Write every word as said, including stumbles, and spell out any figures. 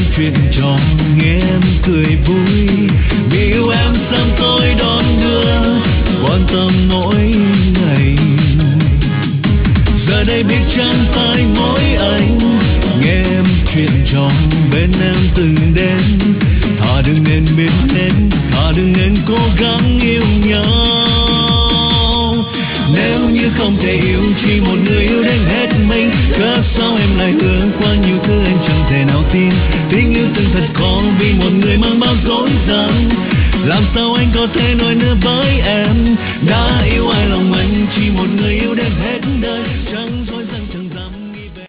chuyện trò nghe em cười vui, vì yêu em sao tôi đón đưa quan tâm mỗi ngày. Giờ đây biết chẳng phải mỗi anh nghe em chuyện trò bên em từng đến, thà đừng nên biết đến, thà đừng nên cố gắng yêu nhau. Nếu như không thể yêu chỉ một người yêu đến hết mình, cớ sao em lại hứa qua nhiều thứ anh chẳng thể nào tin. Tình yêu từng thật khó vì một người mang bao dối gian, làm sao anh có thể nói nữa với em. Đã yêu ai lòng anh chỉ một người yêu đến hết đời.